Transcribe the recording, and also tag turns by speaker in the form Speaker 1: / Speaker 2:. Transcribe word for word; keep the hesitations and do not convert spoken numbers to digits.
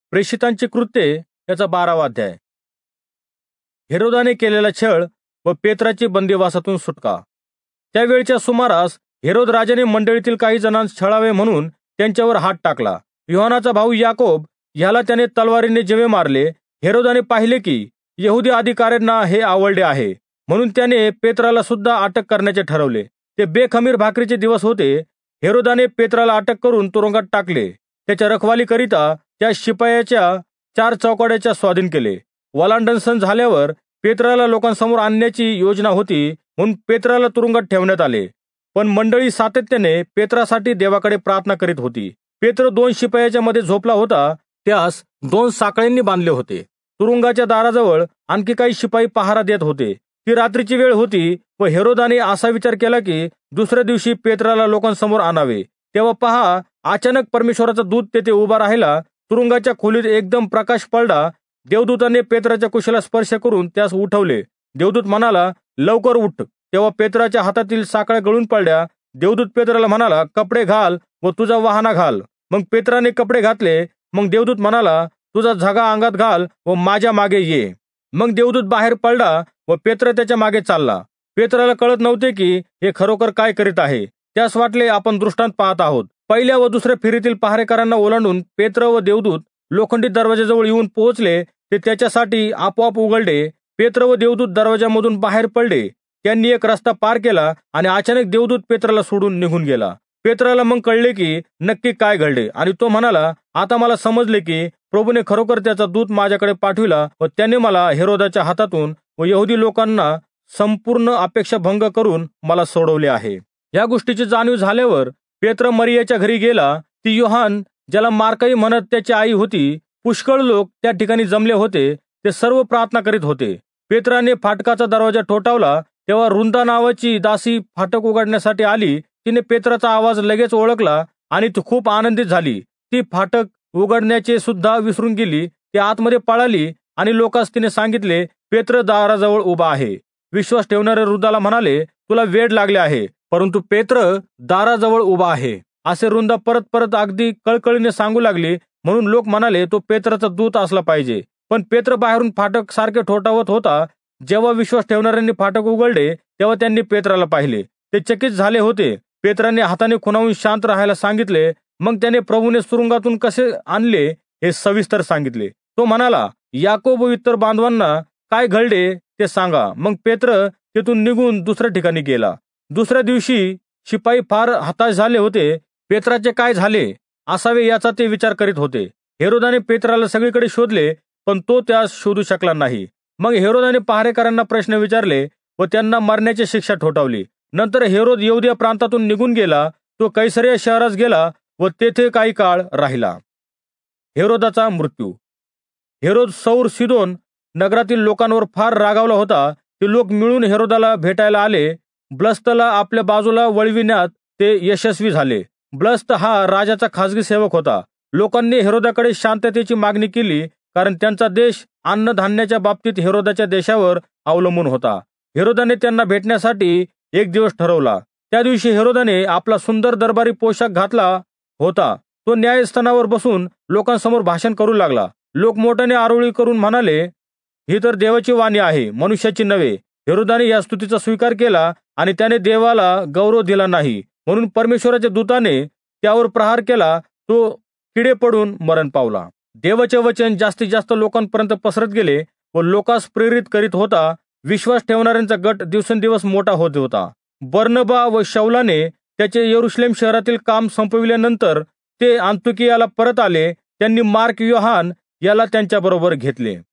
Speaker 1: प्रेषितांची कृत्ये याचा बारावा अध्याय. हेरोदाने केलेला छळ व पेत्राची बंदिवासातून सुटका. त्यावेळच्या सुमारास हेरोद राजाने मंडळीतील काही जणांस छळावे म्हणून त्यांच्यावर हात टाकला. योहानाचा भाऊ याकोब ह्याला त्याने तलवारीने जेवे मारले. हेरोदाने पाहिले की यहुदी अधिकाऱ्यांना हे आवडले आहे, म्हणून त्याने पेत्राला सुद्धा अटक करण्याचे ठरवले. ते बेखमीर भाकरीचे दिवस होते. हेरोदाने पेत्राला अटक करून तुरुंगात टाकले. त्याच्या रखवालीकरिता त्या शिपायाच्या चार चौकड्याच्या स्वाधीन केले. वलांडण सण झाल्यावर पेत्राला लोकांसमोर आणण्याची योजना होती, म्हणून पेत्राला तुरुंगात ठेवण्यात आले. पण मंडळी सातत्याने पेत्रासाठी देवाकडे प्रार्थना करीत होती. पेत्र दोन शिपायाच्या मध्ये झोपला होता. त्यास दोन साखळ्यांनी बांधले होते. तुरुंगाच्या दाराजवळ आणखी काही शिपाई पहारा देत होते. ती रात्रीची वेळ होती व हेरोदाने असा विचार केला की दुसऱ्या दिवशी पेत्राला लोकांसमोर आणावे. तेव्हा पहा, अचानक परमेश्वराचा दूत तेथे उभा राहिला. तुरुंगाच्या खोलीत एकदम प्रकाश पडला. देवदूताने पेत्राच्या कुशीला स्पर्श करून त्यास उठवले. देवदूत म्हणाला, लवकर उठ. तेव्हा पेत्राच्या हातातील साखळ्या गळून पडल्या. देवदूत पेत्राला म्हणाला, कपडे घाल व तुझा वाहना घाल. मग पेत्राने कपडे घातले. मग देवदूत म्हणाला, तुझा झगा अंगात घाल व माझ्या मागे ये. मग देवदूत बाहेर पडला व पेत्र त्याच्या मागे चालला. पेत्राला कळत नव्हते की हे खरोखर काय करीत आहे. त्यास वाटले आपण दृष्टांत पाहत आहोत. पहिल्या व दुसऱ्या फेरीतील पहारेकरांना ओलांडून पेत्र व देवदूत लोखंडी दरवाजाजवळ येऊन पोहोचले. ते त्याच्यासाठी आपोआप उघडले. पेत्र व देवदूत दरवाजामधून बाहेर पडले. त्यांनी एक रस्ता पार केला आणि अचानक देवदूत पेत्राला सोडून निघून गेला. पेत्राला मग कळले की नक्की काय घडले आणि तो म्हणाला, आता मला समजले की प्रभूने खरोखर त्याचा दूत माझ्याकडे पाठविला व त्याने मला हेरोदाच्या हातातून व यहुदी लोकांना संपूर्ण अपेक्षा भंग करून मला सोडवले आहे. या गोष्टीची जाणीव झाल्यावर पेत्र मरियाच्या घरी गेला. ती योहान, ज्याला मार्कई म्हणत त्याची आई होती. पुष्कळ लोक त्या ठिकाणी जमले होते. ते सर्व प्रार्थना करीत होते. पेत्राने फाटकाचा दरवाजा ठोठावला. तेव्हा रुंदा नावाची दासी फाटक उघडण्यासाठी आली. तिने पेत्राचा आवाज लगेच ओळखला आणि ती खूप आनंदित झाली. ती फाटक उघडण्याचे सुद्धा विसरून गेली. ती आतमध्ये पळाली आणि लोकांस तिने सांगितले, पेत्र दाराजवळ उभा आहे. विश्वास ठेवणाऱ्या रुंदाला म्हणाले, तुला वेड लागले आहे, परंतु पेत्र दाराजवळ उभा आहे. असे रुंदा परत परत अगदी कळकळीने सांगू लागली. म्हणून लोक म्हणाले, तो पेत्राचा दूत असला पाहिजे. पण पेत्र बाहेरून फाटक सारखे ठोठावत होता. जेव्हा विश्वास ठेवणाऱ्यांनी फाटक उघडले तेव्हा त्यांनी पेत्राला पाहिले. ते चकित झाले होते. पेत्राने हाताने खुणावून शांत राहायला सांगितले. मग त्याने प्रभूने तुरुंगातून कसे आणले हे सविस्तर सांगितले. तो म्हणाला, याकोब व इतर बांधवांना काय घडले ते सांगा. मग पेत्र तेथून निघून दुसऱ्या ठिकाणी गेला. दुसऱ्या दिवशी शिपाई फार हताश झाले होते. पेत्राचे काय झाले असावे याचा ते विचार करीत होते. हेरोदाने पेत्राला सगळीकडे शोधले, पण तो त्यास शोधू शकला नाही. मग हेरोदाने पहारेकरांना प्रश्न विचारले व त्यांना मरण्याची शिक्षा ठोठावली. नंतर हेरोद यहुदिया प्रांतातून निघून गेला. तो कैसरिया शहरास गेला व तेथे काही काळ राहिला. हेरोदाचा मृत्यू. हेरोद सौर सिदोन नगरातील लोकांवर फार रागावला होता. ते लोक मिळून हेरोदाला भेटायला आले. ब्लस्तला आपल्या बाजूला वळविण्यात ते यशस्वी झाले. ब्लस्त हा राजाचा खासगी सेवक होता. लोकांनी हेरोदाकडे शांततेची मागणी केली, कारण त्यांचा देश अन्नधान्याच्या बाबतीत हेरोदाच्या देशावर अवलंबून होता. हेरोदाने त्यांना भेटण्यासाठी एक दिवस ठरवला. त्या दिवशी हेरोदाने आपला सुंदर दरबारी पोशाख घातला होता. तो न्यायस्थानावर बसून लोकांसमोर भाषण करू लागला. लोक मोठ्याने आरोळी करून म्हणाले, ही तर देवाची वाणी आहे, मनुष्याची नव्हे. हेरोदाने या स्तुतीचा स्वीकार केला आणि त्याने देवाला गौरव दिला नाही. म्हणून परमेश्वराच्या दूताने त्यावर प्रहार केला. तो किडे पडून मरण पावला. देवाचे वचन जास्तीत जास्त लोकांपर्यंत पसरत गेले व लोकांस प्रेरित करीत होता. विश्वास ठेवणाऱ्यांचा गट दिवसेंदिवस मोठा होत होता. बर्नबा व शौलाने त्याचे यरुशलेम शहरातील काम संपविल्यानंतर ते अंतोकियाला परत आले. त्यांनी मार्क योहान याला त्यांच्याबरोबर घेतले.